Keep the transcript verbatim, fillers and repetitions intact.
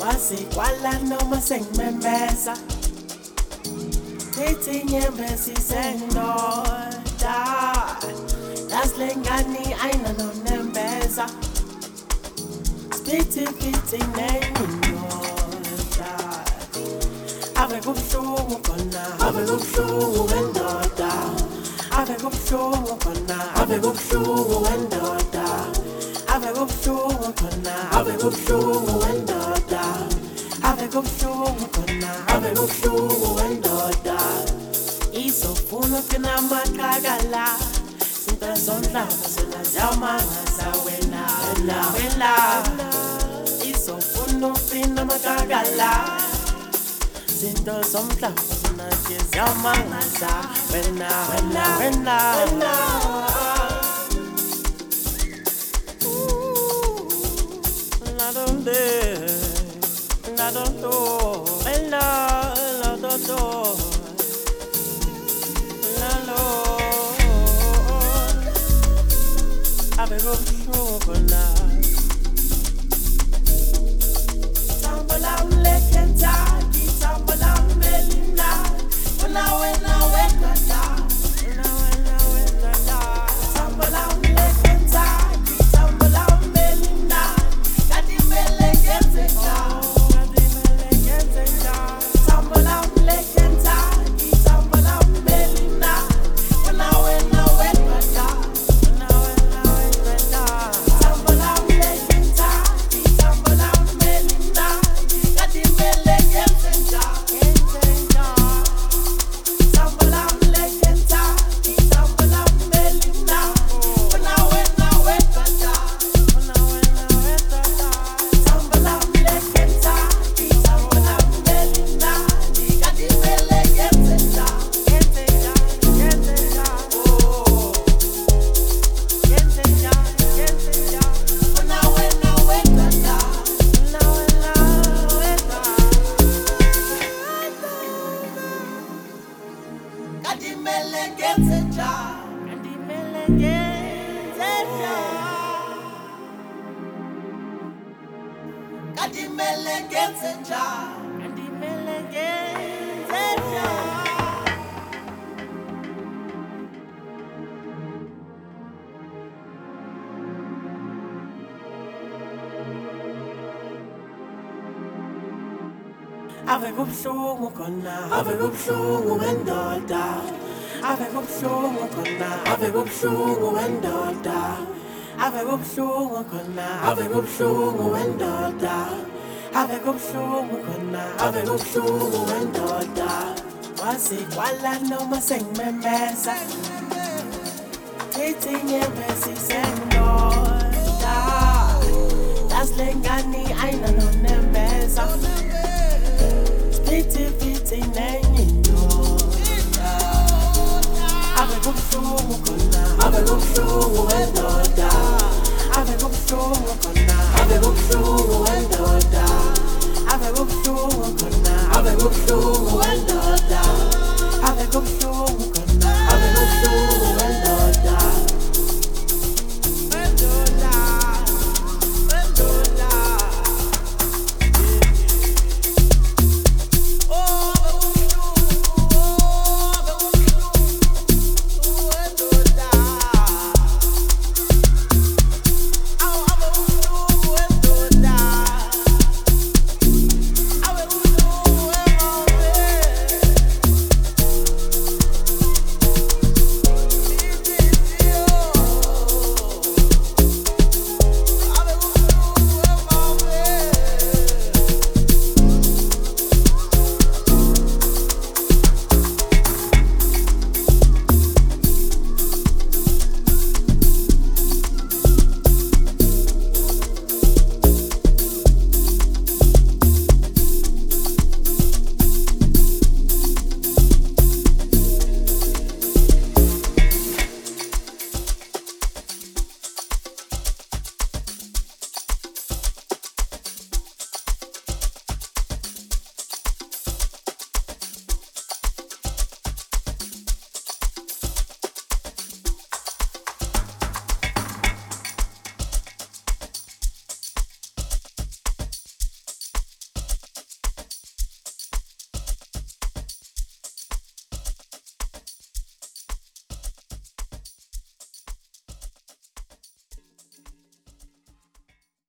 Wasikwala noma sengimemeza Ithi inyembezi sendoda Yasilengani ayina nonembeza Spithi fithi nengindoda Ave kubuhlungu khona Ave kubuhlungu wendoda Ave kubuhlungu khona Ave kubuhlungu wendoda Ave kubuhlungu khona Ave kubuhlungu wendoda Ave kubuhlungu khona Ave kubuhlungu wendoda Isofuna kinamakakala Sinta zonhlamba zona ziyamangaza wena wena Isofuna kinamakakala Sinta zonhlamba zona ziyamangaza wena wena wena La donde La donde La La donde La lo Ave kubuhlungu Tambola mlekentaki Tambola melina Wena wena wena da Wena wena wena da Tambola mlekentaki Tambola melina Kati melekente da Kati melekente da Tambola mlekentaki Tambola melina Wena wena wena da Wena wena wena da Tambola mlekentaki Tambola melina Kati melekente da Kente da Tambola mlekentaki Tambola melina Wena wena wena da Wena wena wena da Tambola mlekentaki Tambola melina Kati melekente da Kente da Kente da Oh Kente da Kente da Wena wena wena da Wena wena wena Kati melekente da Kati melekente da Kati melekente da Kati melekente da Ave kubuhlungu khona Ave kubuhlungu wendoda Ave kubuhlungu khona Ave kubuhlungu wendoda Ave kubuhlungu khona Ave kubuhlungu wendoda Ave kubuhlungu khona Ave kubuhlungu wendoda Wasikwala noma sengimemeza Ithi inyembezi sendoda Yasilengani ayina nonembeza Spithi fithi nengindoda Ave kubuhlungu khona Ave kubuhlungu wendoda Ave kubuhlungu khona Ave kubuhlungu wendoda Ave kubuhlungu khona Ave kubuhlungu wendoda Ave kubuhlungu